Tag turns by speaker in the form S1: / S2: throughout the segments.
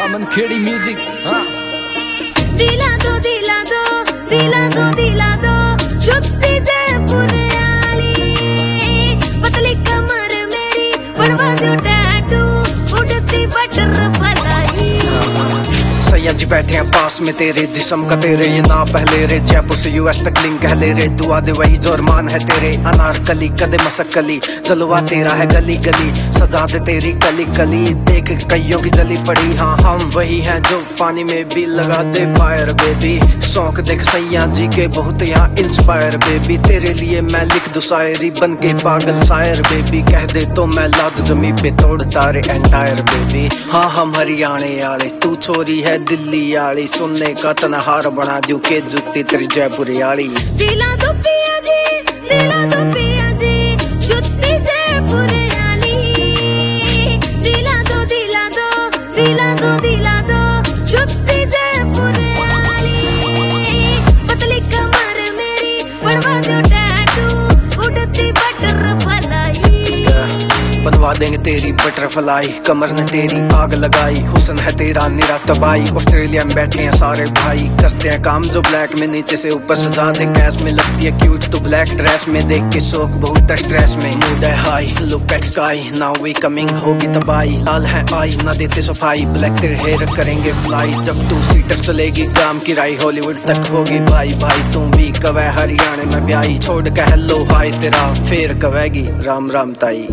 S1: अमन Khedi music. हाँ
S2: दिला दो दिला दो दिला दो दिला दो जुत्ती जयपुर वाली पतली कमर मेरी बनवा दो टैटू उड़ती बटरफ्लाई।
S3: सैयद जी बैठे हैं पास में तेरे जिस्म का तेरे ये ना पहले रे जयपुर से यूएस तक लिंक कह ले रे दुआ दे वही जोरमान है तेरे अनारकली कदे मसकली जलवा तेरा है गली गली सजा दे तेरी कली कली देख कईयों की जली पड़ी। हाँ हम वही हैं जो पानी में भी लगा दे फायर बेबी शौक देख सैयद जी के बहुत यहाँ इंस्पायर बेबी तेरे लिए मैं लिख दूं शायरी बन के पागल शायर बेबी कह दे तो मैं ला दूं जमी पे तोड़ तारे एंटायर बेबी। हाँ हम हरियाणे वाले तू छोरी है दिल्ली आली सुनने का तनहार बना दूं के जुत्ती तेरी जयपुर आली।
S2: दिला दो पिया जी दिला दो पिया जी जुत्ती जयपुर वाली दिला दो दिला दो दिला दो दिला दो जुत्ती जयपुर वाली पतली कमर मेरी बनवा दो टैटू उड़ती बटरफ्लाई।
S3: बनवा देंगे तेरी बटरफ्लाई कमर ने तेरी आग लगाई हुस्न है तेरा निरा तबाही ऑस्ट्रेलिया में बैठे हैं सारे भाई करते हैं काम जो ब्लैक में नीचे से ऊपर सजा दे कैश में लगती है क्यूट तो ब्लैक ड्रेस में देख के शौक बहुत स्ट्रेस में मूड है high look at sky now we coming होगी तबाही लाल है आई ना देते सफाई ब्लैक तेरे हेयर करेंगे फ्लाई जब तू सीटर चलेगी काम किराई हॉलीवुड तक होगी भाई भाई तुम भी कवे हरियाणा में ब्याही छोड़ के हेलो हाई तेरा फेर कवेगी राम राम ताई।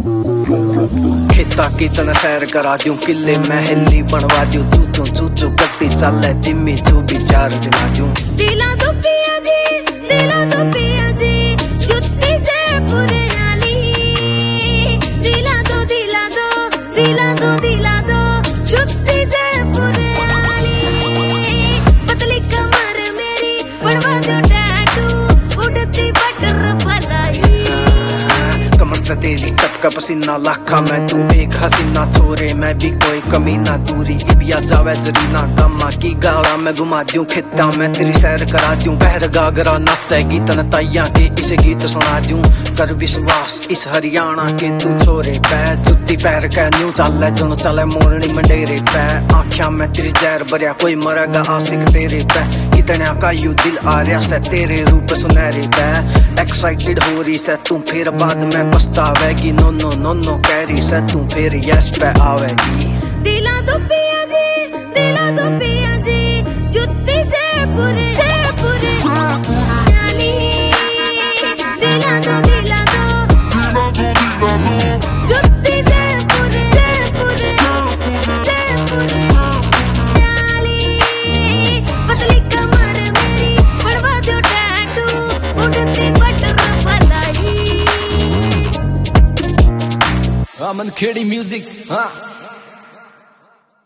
S3: खेता की तना सैर करा दूं किले महली बनवा दूं चूचू चूचू करती चल जिम्मी चू भी चार दिना दूं।
S2: दिला दो पिया जी दिला दो पिया जी जुत्ती जयपुर वाली दिला दो दिला दो दिला दो दिला दो जुत्ती जयपुर वाली पतली कमर मेरी बनवा दो टैटू उड़ती बटरफ्लाई।
S3: कमर से तेरी टपका पसीना लाखा मैं तू एक हसीना छोरे मैं भी कोई कमी ना दूरी इबिया जावे जरीना कामा की गाड़ा मैं घुमा दूं खेता मैं तेरी सैर करा दूं पहर गागरा नाचेगी तन ताइया के इसे गीत सुना दूं कर विश्वास इस हरियाणा के तू छोरे पै जुत्ती पैर कै न्यू चल जो चले मोरनी मंडेरे पै आख्या मैं तेरी जहर भरिया कोई मरेगा आशिक तेरे पै कितने का यू दिल आ रहा से तेरे रूप सुनहरे पै एक्साइटेड हो रही से तू फिर बाद में पछतावेगी नो नो नो नो कह रही से तू फिर यस पे आवेगी।
S2: दिला दो पिया जी दिला दो पिया जी जुत्ती जयपुर जयपुर वाली दिला दो जुत्ती जयपुर जयपुर जयपुर वाली पतली कमर मेरी बनवा दो टैटू उड़ती बटरफ्लाई।
S1: अमन खेड़ी म्यूजिक। हाँ